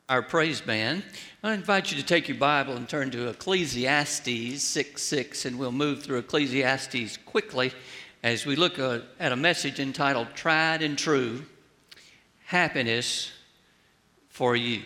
our praise band. I invite you to take your Bible and turn to Ecclesiastes 6:6, and we'll move through Ecclesiastes quickly as we look at a message entitled Tried and True, Happiness for You.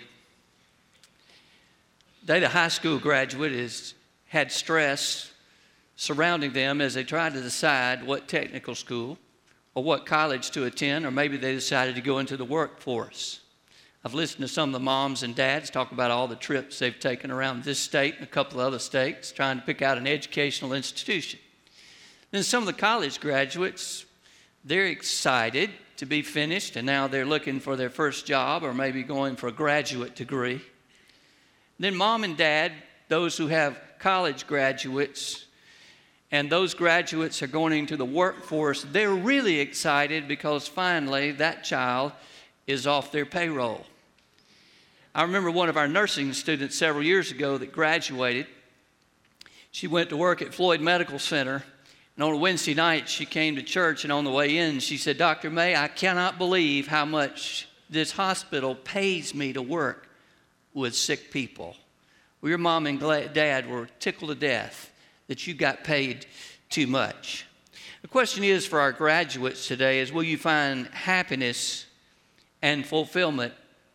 Today, the high school graduate has had stress surrounding them as they try to decide what technical school or what college to attend, or maybe they decided to go into the workforce. I've listened to some of the moms and dads talk about all the trips they've taken around this state and a couple of other states trying to pick out an educational institution. Then some of the college graduates, they're excited to be finished, and now they're looking for their first job or maybe going for a graduate degree. Then mom and dad, those who have college graduates, and those graduates are going into the workforce, they're really excited because finally that child is off their payroll. I remember one of our nursing students several years ago that graduated. She went to work at Floyd Medical Center, and on a Wednesday night she came to church, and on the way in she said, "Dr. May, I cannot believe how much this hospital pays me to work with sick people." Well, your mom and dad were tickled to death that you got paid too much. The question is for our graduates today is, will you find happiness and fulfillment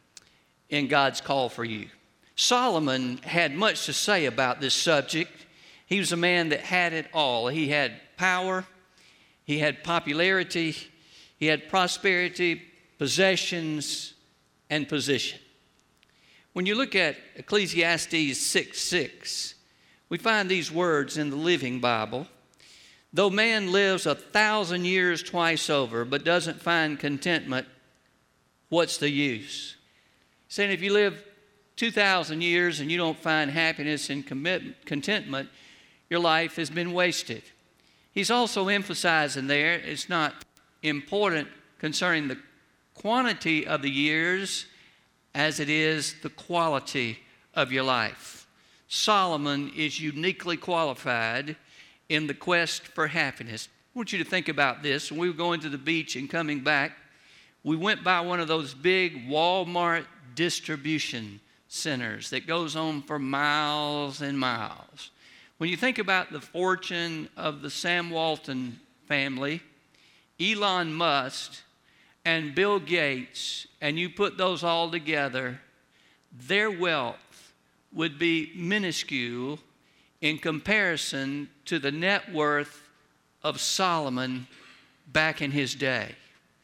in God's call for you? Solomon had much to say about this subject. He was a man that had it all. He had power, he had popularity, he had prosperity, possessions, and position. When you look at Ecclesiastes 6:6, we find these words in the Living Bible. "Though man lives 1,000 years twice over, but doesn't find contentment, what's the use?" Saying if you live 2,000 years and you don't find happiness and contentment, your life has been wasted. He's also emphasizing there, it's not important concerning the quantity of the years as it is the quality of your life. Solomon is uniquely qualified in the quest for happiness. I want you to think about this. When we were going to the beach and coming back, we went by one of those big Walmart distribution centers that goes on for miles and miles. When you think about the fortune of the Sam Walton family, Elon Musk, and Bill Gates, and you put those all together, their wealth would be minuscule in comparison to the net worth of Solomon back in his day.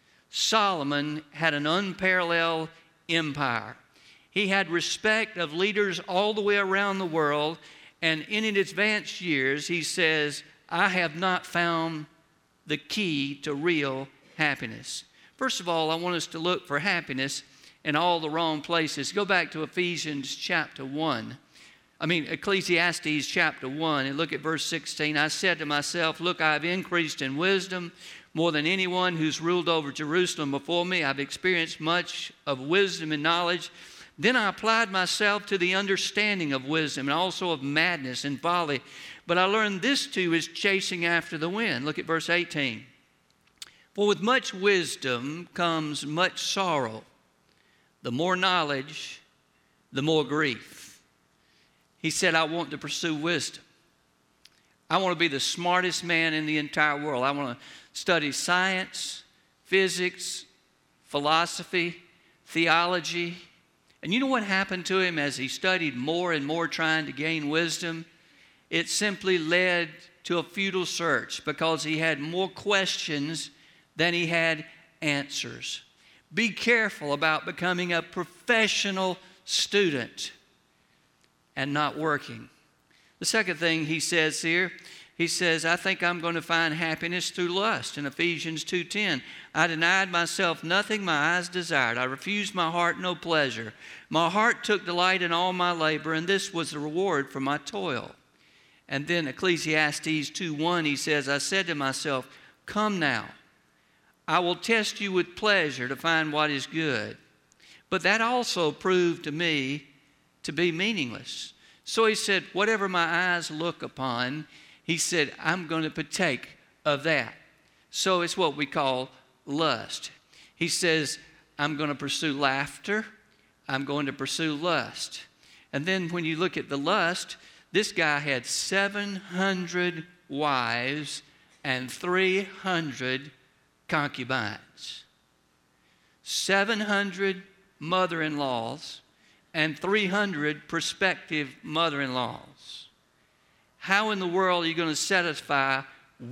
Solomon had an unparalleled empire. He had respect of leaders all the way around the world, and in his advanced years, he says, "I have not found the key to real happiness." First of all, I want us to look for happiness in all the wrong places. Go back to Ecclesiastes chapter 1, and look at verse 16. "I said to myself, look, I've increased in wisdom more than anyone who's ruled over Jerusalem before me. I've experienced much of wisdom and knowledge. Then I applied myself to the understanding of wisdom and also of madness and folly. But I learned this too is chasing after the wind." Look at verse 18. "For with much wisdom comes much sorrow. The more knowledge, the more grief." He said, I want to pursue wisdom. I want to be the smartest man in the entire world. I want to study science, physics, philosophy, theology. And you know what happened to him as he studied more and more trying to gain wisdom? It simply led to a futile search because he had more questions than he had answers. Be careful about becoming a professional student and not working. The second thing he says here, he says, "I think I'm going to find happiness through lust." In Ephesians 2:10, "I denied myself nothing my eyes desired. I refused my heart no pleasure. My heart took delight in all my labor, and this was the reward for my toil." And then Ecclesiastes 2:1, he says, "I said to myself, come now, I will test you with pleasure to find what is good." But that also proved to me to be meaningless. So he said, whatever my eyes look upon, he said, I'm going to partake of that. So it's what we call lust. He says, I'm going to pursue laughter. I'm going to pursue lust. And then when you look at the lust, this guy had 700 wives and 300 concubines. 700 mother-in-laws and 300 prospective mother-in-laws. How in the world are you going to satisfy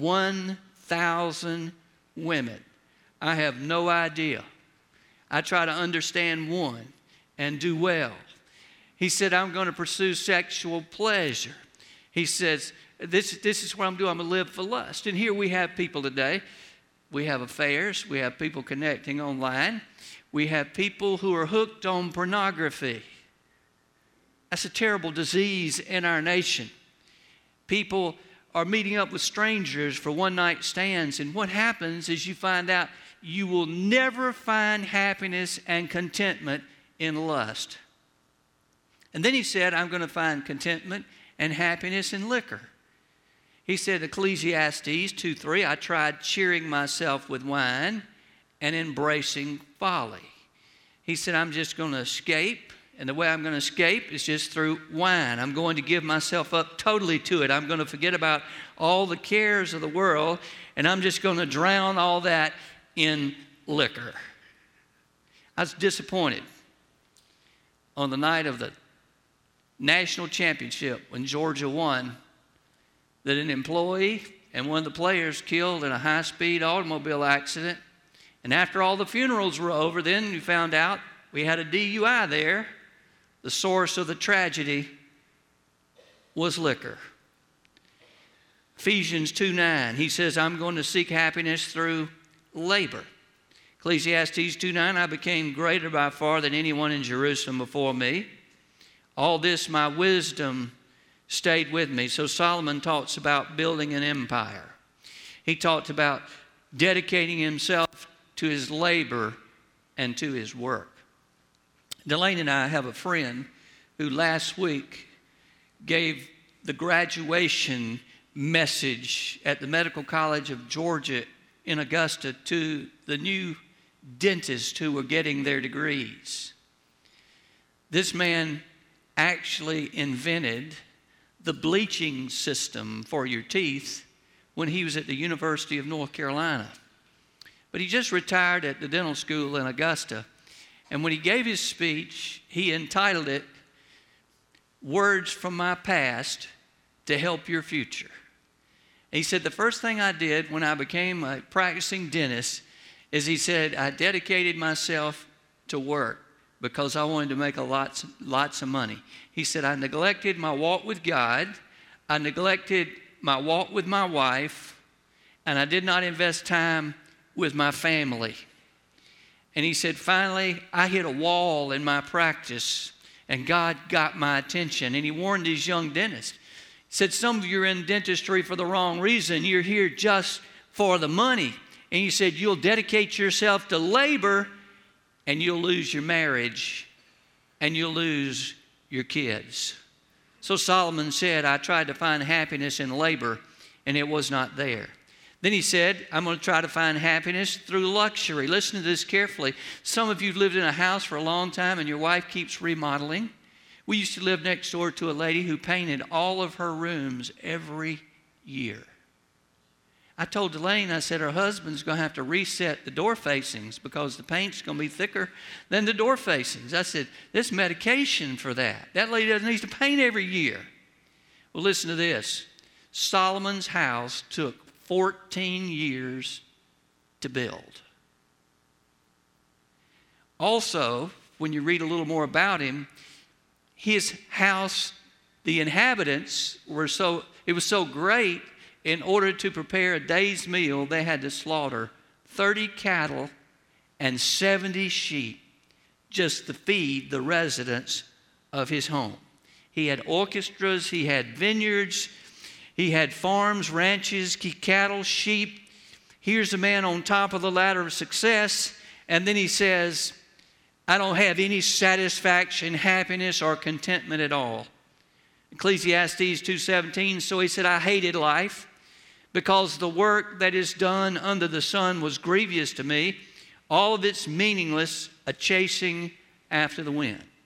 1,000 women? I have no idea. I try to understand one and do well. He said, I'm going to pursue sexual pleasure. He says, this is what I'm doing. I'm going to live for lust. And here we have people today. We have affairs. We have people connecting online. We have people who are hooked on pornography. That's a terrible disease in our nation. People are meeting up with strangers for one-night stands. And what happens is you find out you will never find happiness and contentment in lust. And then he said, I'm going to find contentment and happiness in liquor. He said, Ecclesiastes 2:3, I tried cheering myself with wine and embracing folly. He said, I'm just going to escape, and the way I'm going to escape is just through wine. I'm going to give myself up totally to it. I'm going to forget about all the cares of the world, and I'm just going to drown all that in liquor. I was disappointed on the night of the national championship when Georgia won that an employee and one of the players killed in a high-speed automobile accident. And after all the funerals were over, then you found out we had a DUI there. The source of the tragedy was liquor. Ephesians 2:9, he says, I'm going to seek happiness through labor. Ecclesiastes 2:9, I became greater by far than anyone in Jerusalem before me. All this, my wisdom stayed with me. So Solomon talks about building an empire. He talked about dedicating himself to his labor and to his work. Delaney and I have a friend who last week gave the graduation message at the Medical College of Georgia in Augusta to the new dentists who were getting their degrees. This man actually invented the bleaching system for your teeth when he was at the University of North Carolina. But he just retired at the dental school in Augusta. And when he gave his speech, he entitled it, Words from My Past to Help Your Future. And he said, the first thing I did when I became a practicing dentist is he said, I dedicated myself to work because I wanted to make lots of money. He said, I neglected my walk with God, I neglected my walk with my wife, and I did not invest time with my family. And he said, finally, I hit a wall in my practice, and God got my attention. And he warned these young dentists. He said, some of you are in dentistry for the wrong reason. You're here just for the money. And he said, you'll dedicate yourself to labor, and you'll lose your marriage, and you'll lose your kids. So Solomon said, I tried to find happiness in labor, and it was not there. Then he said, I'm going to try to find happiness through luxury. Listen to this carefully. Some of you have lived in a house for a long time, and your wife keeps remodeling. We used to live next door to a lady who painted all of her rooms every year. I told Elaine, I said, her husband's going to have to reset the door facings because the paint's going to be thicker than the door facings. I said, there's medication for that. That lady doesn't need to paint every year. Well, listen to this. Solomon's house took 14 years to build. Also, when you read a little more about him, his house, the inhabitants it was so great. In order to prepare a day's meal, they had to slaughter 30 cattle and 70 sheep just to feed the residents of his home. He had orchestras, he had vineyards, he had farms, ranches, cattle, sheep. Here's a man on top of the ladder of success, and then he says, I don't have any satisfaction, happiness, or contentment at all. Ecclesiastes 2:17, so he said, I hated life because the work that is done under the sun was grievous to me. All of it's meaningless, a chasing after the wind.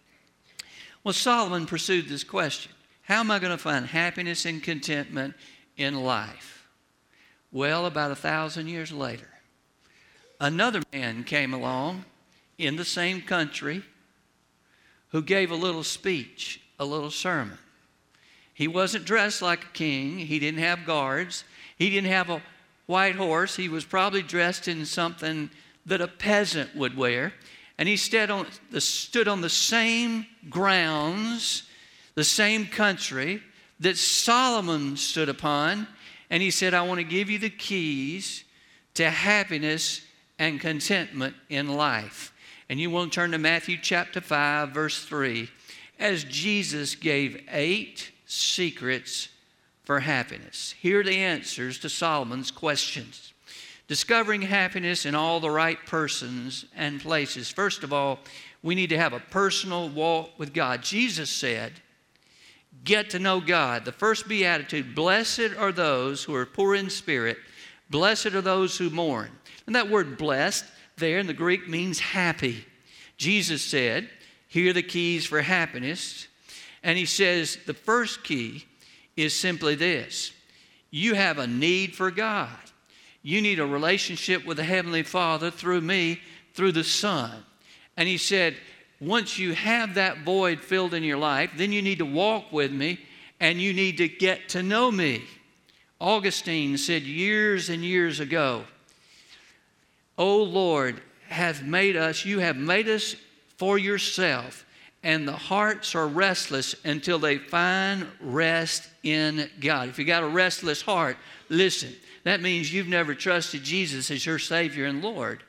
Well, Solomon pursued this question. How am I going to find happiness and contentment in life? Well, about 1,000 years later, another man came along in the same country who gave a little speech, a little sermon. He wasn't dressed like a king. He didn't have guards. He didn't have a white horse. He was probably dressed in something that a peasant would wear. And he stood on the same grounds, the same country that Solomon stood upon. And he said, I want to give you the keys to happiness and contentment in life. And you want to turn to Matthew chapter 5, verse 3, as Jesus gave 8 secrets for happiness. Here are the answers to Solomon's questions. Discovering happiness in all the right persons and places. First of all, we need to have a personal walk with God. Jesus said, get to know God. The first beatitude, blessed are those who are poor in spirit. Blessed are those who mourn. And that word blessed there in the Greek means happy. Jesus said, here are the keys for happiness. And he says the first key is simply this. You have a need for God. You need a relationship with the Heavenly Father through me, through the Son. And he said, once you have that void filled in your life, then you need to walk with me and you need to get to know me. Augustine said years and years ago, O Lord, you have made us for yourself, and the hearts are restless until they find rest in God. If you got a restless heart, listen, that means you've never trusted Jesus as your Savior and Lord.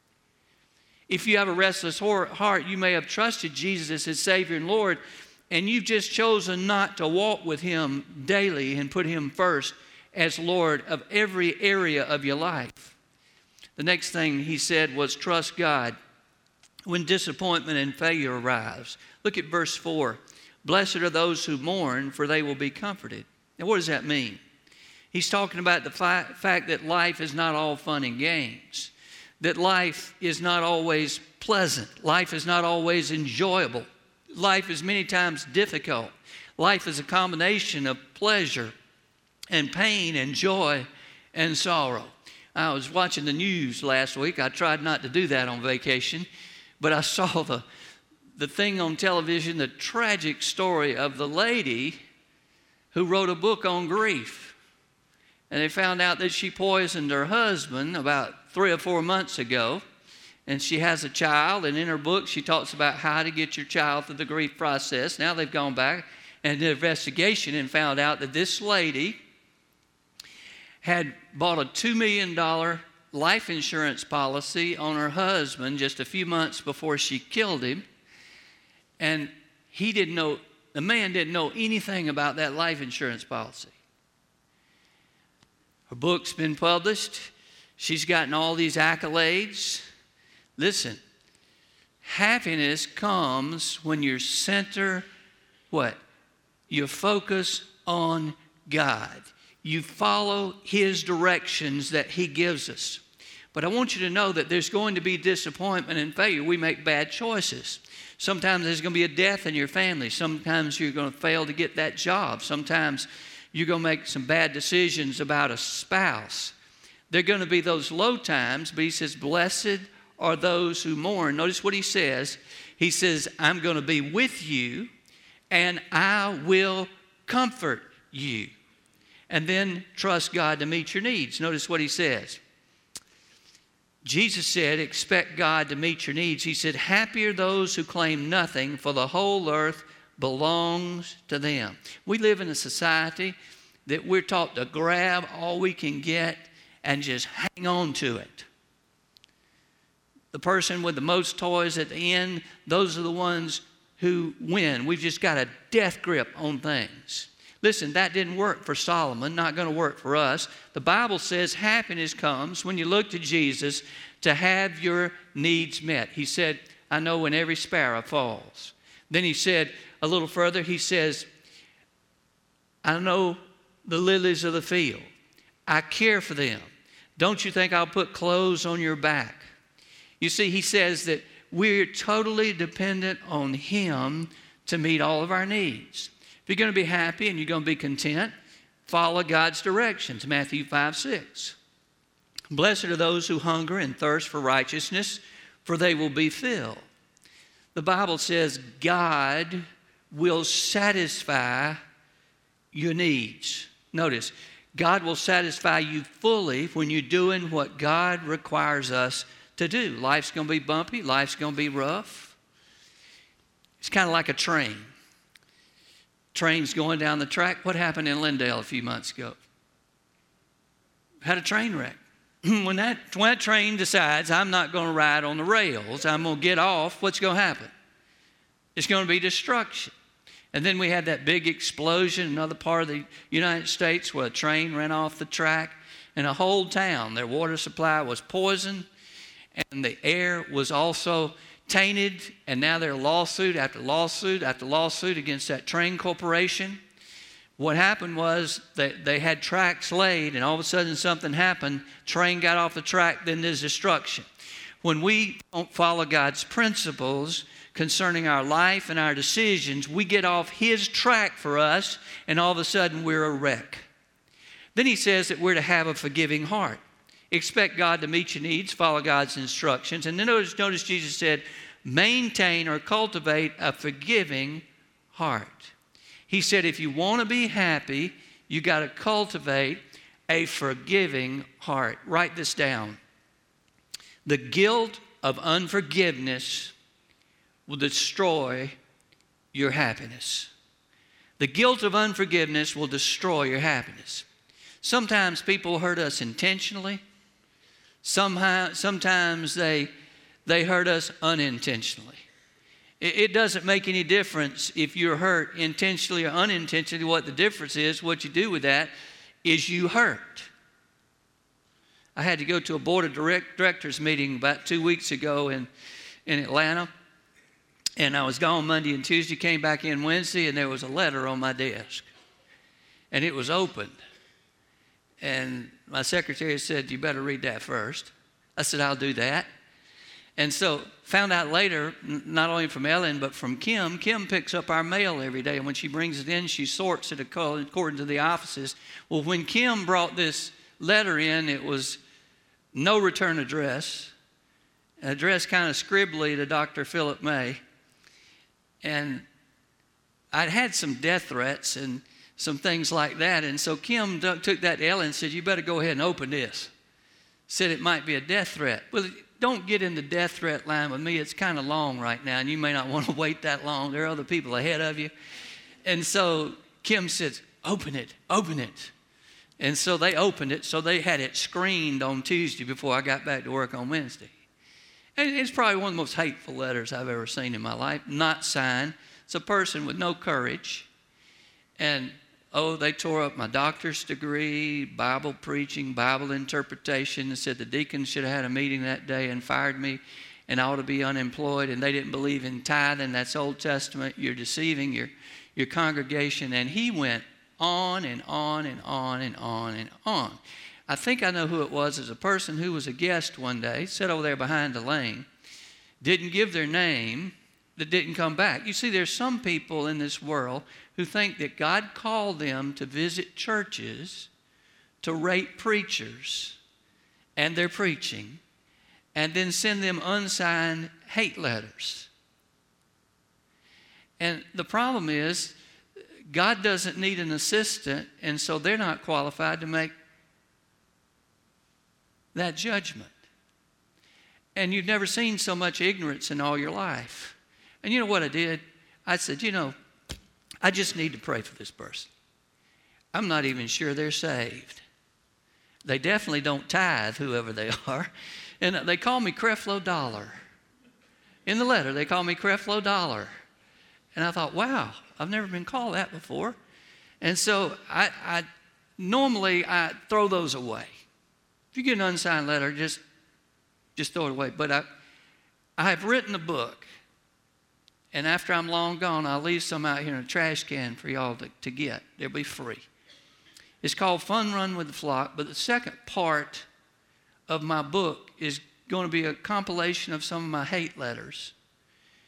If you have a restless heart, you may have trusted Jesus as his Savior and Lord, and you've just chosen not to walk with him daily and put him first as Lord of every area of your life. The next thing he said was trust God when disappointment and failure arrives. Look at verse 4. Blessed are those who mourn, for they will be comforted. Now, what does that mean? He's talking about the fact that life is not all fun and games, that life is not always pleasant, life is not always enjoyable, life is many times difficult. Life is a combination of pleasure and pain and joy and sorrow. I was watching the news last week. I tried not to do that on vacation, but I saw the thing on television, the tragic story of the lady who wrote a book on grief. And they found out that she poisoned her husband about 3 or 4 months ago. And she has a child, and in her book she talks about how to get your child through the grief process. Now they've gone back and did an investigation and found out that this lady had bought a $2 million life insurance policy on her husband just a few months before she killed him. And the man didn't know anything about that life insurance policy. Her book's been published. She's gotten all these accolades. Listen, happiness comes when you center what? You focus on God. You follow his directions that he gives us. But I want you to know that there's going to be disappointment and failure. We make bad choices. Sometimes there's going to be a death in your family. Sometimes you're going to fail to get that job. Sometimes you're going to make some bad decisions about a spouse. There are going to be those low times, but he says, blessed are those who mourn. Notice what he says. He says, I'm going to be with you and I will comfort you. And then trust God to meet your needs. Notice what he says. Jesus said, expect God to meet your needs. He said, happy are those who claim nothing, for the whole earth belongs to them. We live in a society that we're taught to grab all we can get and just hang on to it. The person with the most toys at the end, those are the ones who win. We've just got a death grip on things. Listen, that didn't work for Solomon, not going to work for us. The Bible says happiness comes when you look to Jesus to have your needs met. He said, I know when every sparrow falls. Then he said, a little further, he says, I know the lilies of the field. I care for them. Don't you think I'll put clothes on your back? You see, he says that we're totally dependent on him to meet all of our needs. If you're going to be happy and you're going to be content, follow God's directions, Matthew 5:6. Blessed are those who hunger and thirst for righteousness, for they will be filled. The Bible says God will satisfy your needs. Notice, God will satisfy you fully when you're doing what God requires us to do. Life's going to be bumpy. Life's going to be rough. It's kind of like a train. Train's going down the track. What happened in Lindale a few months ago? Had a train wreck. When that train decides I'm not going to ride on the rails, I'm going to get off, what's going to happen? It's going to be destruction. And then we had that big explosion in another part of the United States where a train ran off the track, and a whole town, their water supply was poisoned, and the air was also tainted, and now they're lawsuit after lawsuit after lawsuit against that train corporation. What happened was they had tracks laid, and all of a sudden something happened. Train got off the track, then there's destruction. When we don't follow God's principles concerning our life and our decisions, we get off His track for us, and all of a sudden we're a wreck. Then He says that we're to have a forgiving heart. Expect God to meet your needs, follow God's instructions. And then notice Jesus said, maintain or cultivate a forgiving heart. He said, if you want to be happy, you got to cultivate a forgiving heart. Write this down. The guilt of unforgiveness will destroy your happiness. The guilt of unforgiveness will destroy your happiness. Sometimes people hurt us intentionally. Sometimes they hurt us unintentionally. It doesn't make any difference if you're hurt intentionally or unintentionally. What the difference is, what you do with that is you hurt. I had to go to a board of directors meeting about 2 weeks ago in Atlanta. And I was gone Monday and Tuesday, came back in Wednesday, and there was a letter on my desk. And it was opened. And my secretary said, you better read that first. I said, I'll do that. And so found out later, not only from Ellen, but from Kim. Kim picks up our mail every day. And when she brings it in, she sorts it according to the offices. Well, when Kim brought this letter in, it was no return address. An address kind of scribbly to Dr. Philip May. And I'd had some death threats and some things like that. And so Kim took that to Ellen and said, you better go ahead and open this. Said it might be a death threat. Well, don't get in the death threat line with me. It's kind of long right now, and you may not want to wait that long. There are other people ahead of you. And so Kim says, open it. And so they opened it. So they had it screened on Tuesday before I got back to work on Wednesday. And it's probably one of the most hateful letters I've ever seen in my life. Not signed. It's a person with no courage. And they tore up my doctor's degree, Bible preaching, Bible interpretation, and said the deacons should have had a meeting that day and fired me and I ought to be unemployed, and they didn't believe in tithing. That's Old Testament. You're deceiving your congregation. And he went on and on and on and on and on. I think I know who it was. As a person who was a guest one day, sat over there behind the lane, didn't give their name, that didn't come back. You see, there's some people in this world who think that God called them to visit churches, to rate preachers and their preaching, and then send them unsigned hate letters. And the problem is, God doesn't need an assistant, and so they're not qualified to make that judgment. And you've never seen so much ignorance in all your life. And you know what I did? I said, I just need to pray for this person. I'm not even sure they're saved. They definitely don't tithe, whoever they are. And they call me Creflo Dollar. In the letter, they call me Creflo Dollar. And I thought, wow, I've never been called that before. And so I normally throw those away. If you get an unsigned letter, just throw it away. But I have written a book. And after I'm long gone, I'll leave some out here in a trash can for y'all to get. They'll be free. It's called Fun Run with the Flock. But the second part of my book is going to be a compilation of some of my hate letters.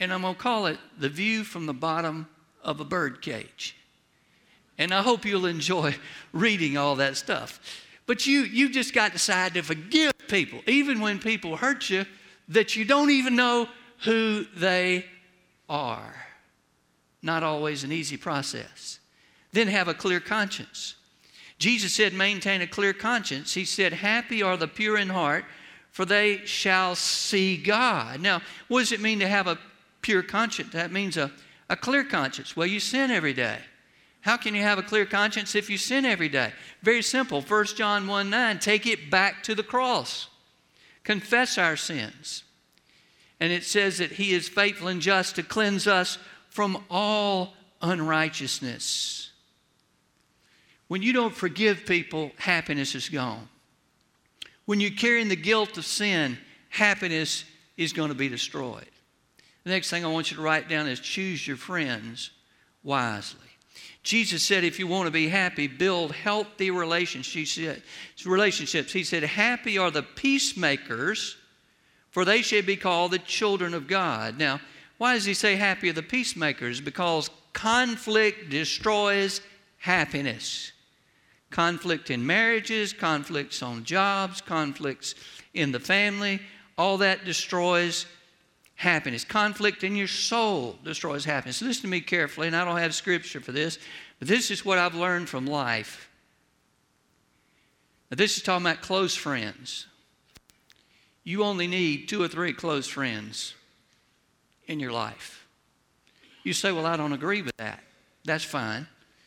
and I'm going to call it The View from the Bottom of a Bird Cage. And I hope you'll enjoy reading all that stuff. But you just got to decide to forgive people, even when people hurt you, that you don't even know who they are. Not always an easy process. Then have a clear conscience. Jesus said, maintain a clear conscience. He said, happy are the pure in heart, for they shall see God. Now, what does it mean to have a pure conscience? That means a clear conscience. Well, you sin every day. How can you have a clear conscience if you sin every day? Very simple. 1 John 1:9, take it back to the cross. Confess our sins. And it says that He is faithful and just to cleanse us from all unrighteousness. When you don't forgive people, happiness is gone. When you're carrying the guilt of sin, happiness is going to be destroyed. The next thing I want you to write down is choose your friends wisely. Jesus said, if you want to be happy, build healthy relationships. He said, happy are the peacemakers, for they shall be called the children of God. Now, why does he say happy are the peacemakers? Because conflict destroys happiness. Conflict in marriages, conflicts on jobs, conflicts in the family, all that destroys happiness. Conflict in your soul destroys happiness. Listen to me carefully, and I don't have scripture for this, but this is what I've learned from life. Now, this is talking about close friends. You only need 2 or 3 close friends in your life. You say, well, I don't agree with that. That's fine.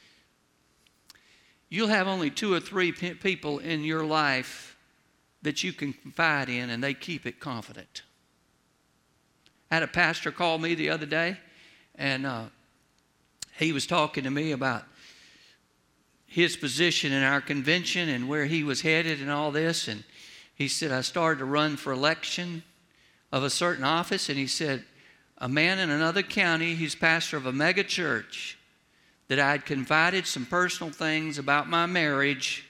You'll have only 2 or 3 people in your life that you can confide in, and they keep it confident. I had a pastor call me the other day, and he was talking to me about his position in our convention and where he was headed and all this. And he said, I started to run for election of a certain office, and he said, a man in another county, he's pastor of a mega church, that I'd confided some personal things about my marriage,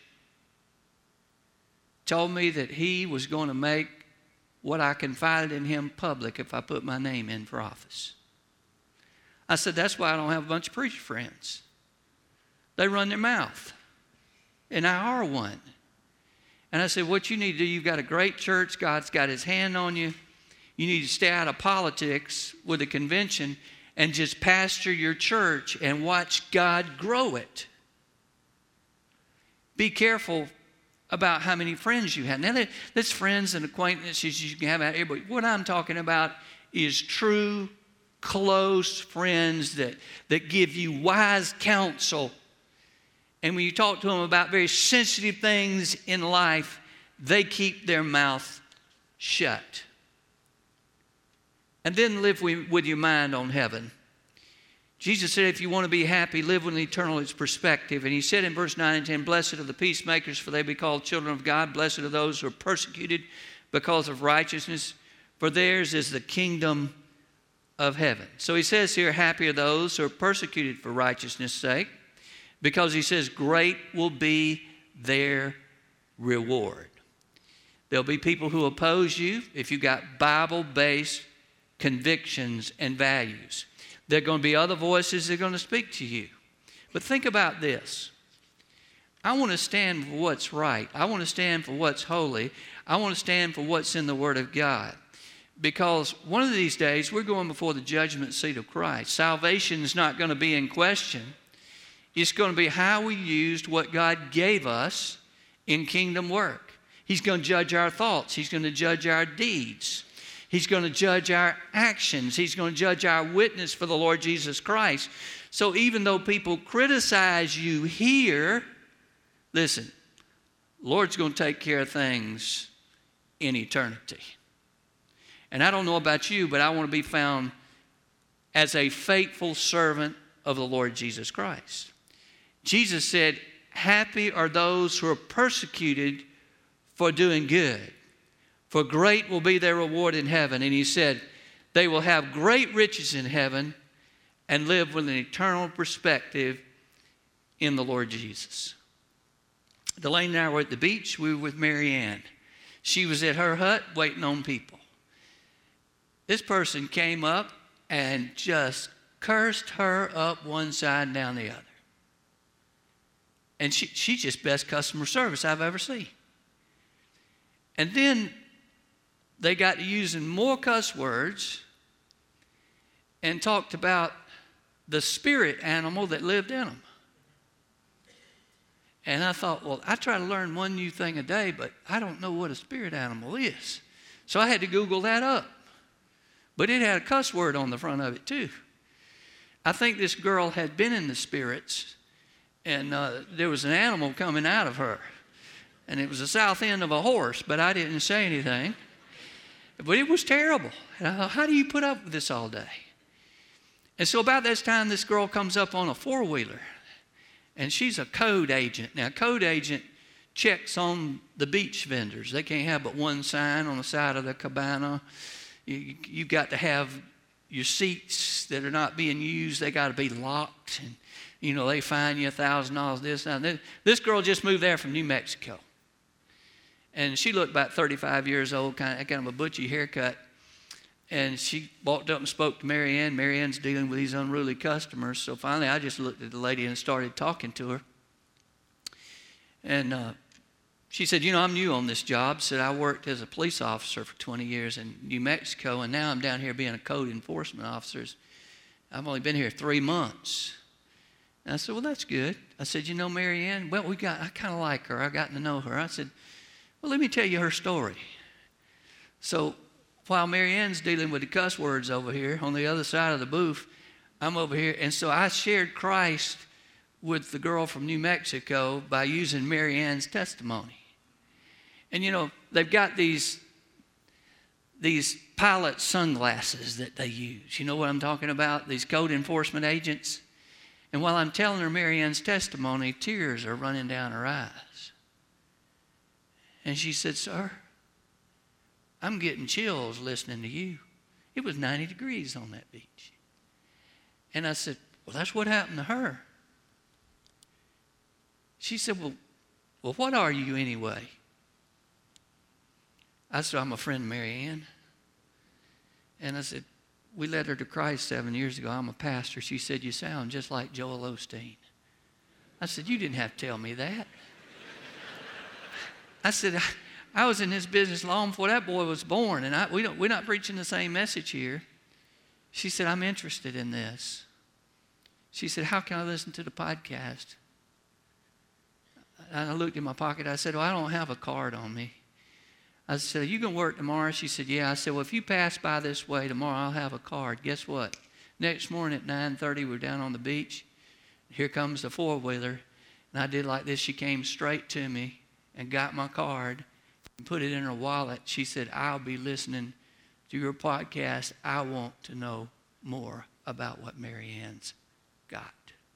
told me that he was going to make what I confided in him public if I put my name in for office. I said, that's why I don't have a bunch of preacher friends. They run their mouth, and I are one. And I said, what you need to do, you've got a great church, God's got His hand on you. You need to stay out of politics with the convention and just pastor your church and watch God grow it. Be careful about how many friends you have. Now, there's friends and acquaintances you can have out here, but what I'm talking about is true, close friends that give you wise counsel. And when you talk to them about very sensitive things in life, they keep their mouth shut. And then live with your mind on heaven. Jesus said, if you want to be happy, live with an eternal perspective. And He said in verse 9 and 10, blessed are the peacemakers, for they be called children of God. Blessed are those who are persecuted because of righteousness, for theirs is the kingdom of heaven. So He says here, happy are those who are persecuted for righteousness' sake, because He says, great will be their reward. There'll be people who oppose you if you've got Bible-based convictions and values. There are going to be other voices that are going to speak to you. But think about this. I want to stand for what's right. I want to stand for what's holy. I want to stand for what's in the Word of God. Because one of these days, we're going before the judgment seat of Christ. Salvation is not going to be in question. It's going to be how we used what God gave us in kingdom work. He's going to judge our thoughts. He's going to judge our deeds. He's going to judge our actions. He's going to judge our witness for the Lord Jesus Christ. So even though people criticize you here, listen, Lord's going to take care of things in eternity. And I don't know about you, but I want to be found as a faithful servant of the Lord Jesus Christ. Jesus said, happy are those who are persecuted for doing good, for great will be their reward in heaven. And He said, they will have great riches in heaven and live with an eternal perspective in the Lord Jesus. Delaney and I were at the beach. We were with Mary Ann. She was at her hut waiting on people. This person came up and just cursed her up one side and down the other. And she's just best customer service I've ever seen. And then they got to using more cuss words and talked about the spirit animal that lived in them. And I thought, well, I try to learn one new thing a day, but I don't know what a spirit animal is. So I had to Google that up. But it had a cuss word on the front of it too. I think this girl had been in the spirits, and there was an animal coming out of her. And it was the south end of a horse, but I didn't say anything. But it was terrible. And I thought, how do you put up with this all day? And so about this time, this girl comes up on a four-wheeler. And she's a code agent. Now, a code agent checks on the beach vendors. They can't have but one sign on the side of the cabana. You've got to have your seats that are not being used. They got to be locked. And, they fine you $1,000 this and that. This girl just moved there from New Mexico. And she looked about 35 years old, kind of a butchy haircut. And she walked up and spoke to Mary Ann. Mary Ann's dealing with these unruly customers. So finally, I just looked at the lady and started talking to her. And she said, I'm new on this job. Said, I worked as a police officer for 20 years in New Mexico, and now I'm down here being a code enforcement officer. I've only been here 3 months. And I said, well, that's good. I said, Mary Ann? Well, I kind of like her. I got to know her. I said, well, let me tell you her story. So while Mary Ann's dealing with the cuss words over here on the other side of the booth, I'm over here. And so I shared Christ with the girl from New Mexico by using Mary Ann's testimony. And, they've got these pilot sunglasses that they use. You know what I'm talking about? These code enforcement agents. And while I'm telling her Mary Ann's testimony, tears are running down her eyes. And she said, sir, I'm getting chills listening to you. It was 90 degrees on that beach. And I said, well, that's what happened to her. She said, well, what are you anyway? I said, I'm a friend of Mary Ann. And I said, we led her to Christ 7 years ago. I'm a pastor. She said, you sound just like Joel Osteen. I said, you didn't have to tell me that. I said, I was in this business long before that boy was born, and we're not preaching the same message here. She said, I'm interested in this. She said, how can I listen to the podcast? And I looked in my pocket. I said, well, I don't have a card on me. I said, are you going to work tomorrow? She said, yeah. I said, well, if you pass by this way tomorrow, I'll have a card. Guess what? Next morning at 9:30, we're down on the beach. Here comes the four-wheeler. And I did like this. She came straight to me and got my card and put it in her wallet. She said, I'll be listening to your podcast. I want to know more about what Mary Ann's got.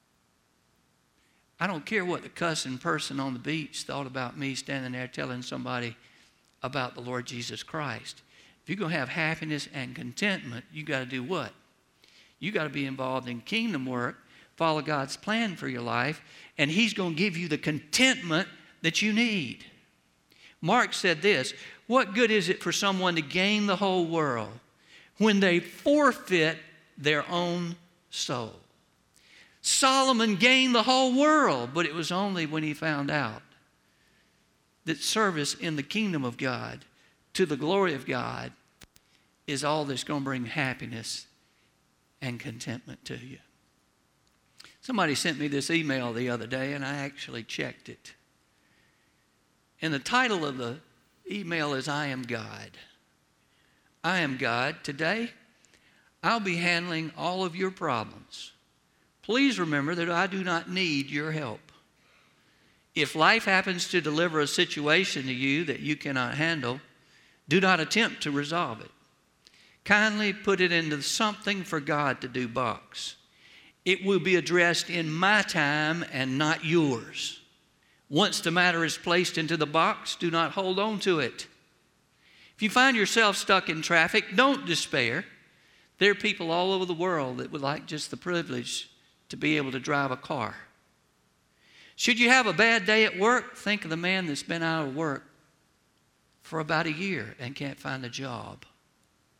I don't care what the cussing person on the beach thought about me standing there telling somebody about the Lord Jesus Christ. If you're going to have happiness and contentment, you got to do what? You got to be involved in kingdom work, follow God's plan for your life, and He's going to give you the contentment that you need. Mark said this, what good is it for someone to gain the whole world when they forfeit their own soul? Solomon gained the whole world, but it was only when he found out that service in the kingdom of God, to the glory of God, is all that's going to bring happiness and contentment to you. Somebody sent me this email the other day, and I actually checked it. And the title of the email is, I am God. I am God. Today, I'll be handling all of your problems. Please remember that I do not need your help. If life happens to deliver a situation to you that you cannot handle, do not attempt to resolve it. Kindly put it into something for God to do box. It will be addressed in my time and not yours. Once the matter is placed into the box, do not hold on to it. If you find yourself stuck in traffic, don't despair. There are people all over the world that would like just the privilege to be able to drive a car. Should you have a bad day at work, think of the man that's been out of work for about a year and can't find a job.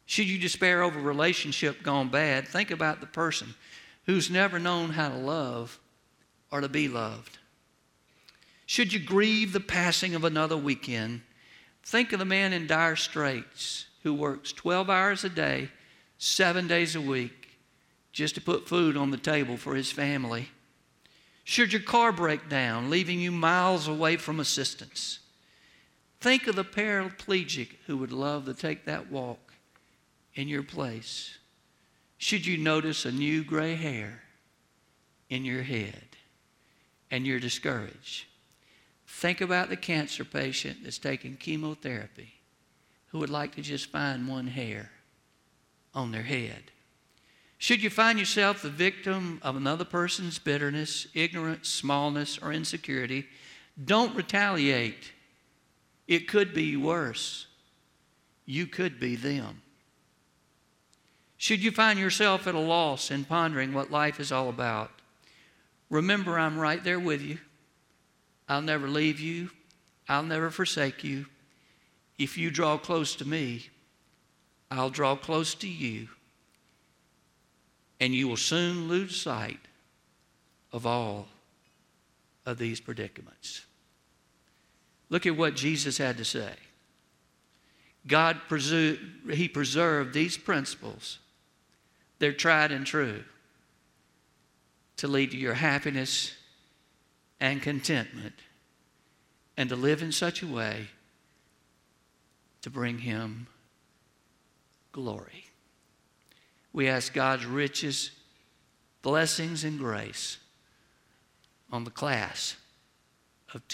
Should you despair over a relationship gone bad, think about the person who's never known how to love or to be loved. Should you grieve the passing of another weekend, think of the man in dire straits who works 12 hours a day, 7 days a week, just to put food on the table for his family. Should your car break down, leaving you miles away from assistance, think of the paraplegic who would love to take that walk in your place. Should you notice a new gray hair in your head and you're discouraged, think about the cancer patient that's taking chemotherapy who would like to just find one hair on their head. Should you find yourself the victim of another person's bitterness, ignorance, smallness, or insecurity, don't retaliate. It could be worse. You could be them. Should you find yourself at a loss in pondering what life is all about, remember I'm right there with you. I'll never leave you. I'll never forsake you. If you draw close to me, I'll draw close to you. And you will soon lose sight of all of these predicaments. Look at what Jesus had to say. He preserved these principles. They're tried and true to lead to your happiness and contentment and to live in such a way to bring Him glory. We ask God's richest blessings and grace on the class of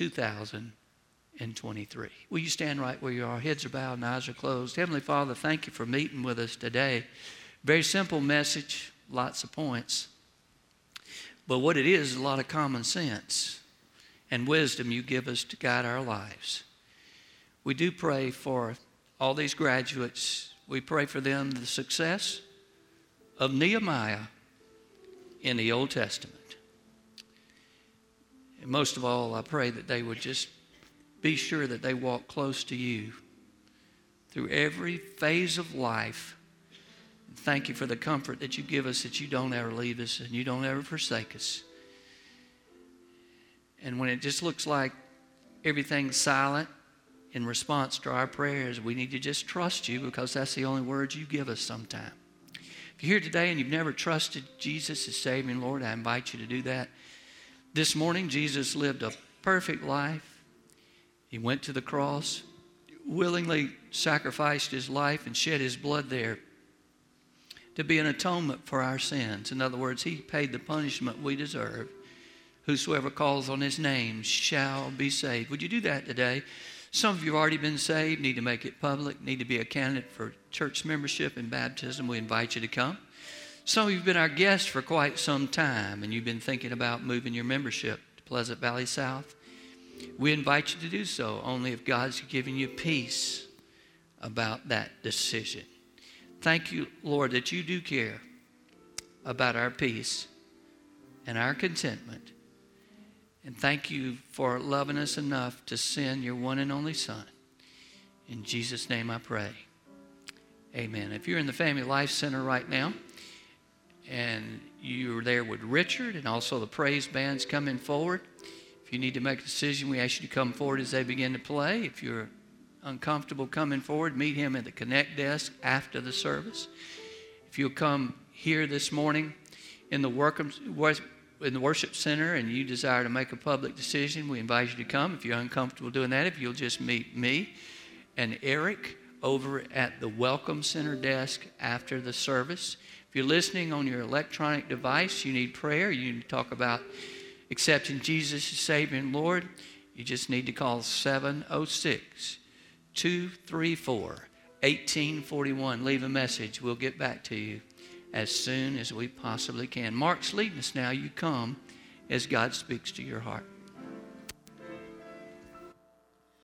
2023. Will you stand right where you are? Heads are bowed and eyes are closed. Heavenly Father, thank you for meeting with us today. Very simple message, lots of points. But what it is a lot of common sense and wisdom you give us to guide our lives. We do pray for all these graduates. We pray for them the success of Nehemiah in the Old Testament. And most of all, I pray that they would just be sure that they walk close to you through every phase of life. And thank you for the comfort that you give us, that you don't ever leave us and you don't ever forsake us. And when it just looks like everything's silent in response to our prayers, we need to just trust you, because that's the only words you give us sometime. If you're here today and you've never trusted Jesus as Savior and Lord, I invite you to do that. This morning, Jesus lived a perfect life. He went to the cross, willingly sacrificed his life and shed his blood there to be an atonement for our sins. In other words, he paid the punishment we deserve. Whosoever calls on his name shall be saved. Would you do that today? Some of you have already been saved, need to make it public, need to be a candidate for church membership and baptism. We invite you to come. Some of you have been our guests for quite some time, and you've been thinking about moving your membership to Pleasant Valley South. We invite you to do so, only if God's giving you peace about that decision. Thank you, Lord, that you do care about our peace and our contentment. And thank you for loving us enough to send your one and only Son. In Jesus' name I pray. Amen. If you're in the Family Life Center right now, and you're there with Richard and also the praise band's coming forward, if you need to make a decision, we ask you to come forward as they begin to play. If you're uncomfortable coming forward, meet him at the Connect desk after the service. If you'll come here this morning in the worship center and you desire to make a public decision, we invite you to come. If you're uncomfortable doing that, if you'll just meet me and Eric over at the Welcome Center desk after the service. If you're listening on your electronic device, you need prayer, you need to talk about accepting Jesus as Savior and Lord, you just need to call 706-234-1841. Leave a message. We'll get back to you as soon as we possibly can. Mark's leading us now. You come as God speaks to your heart.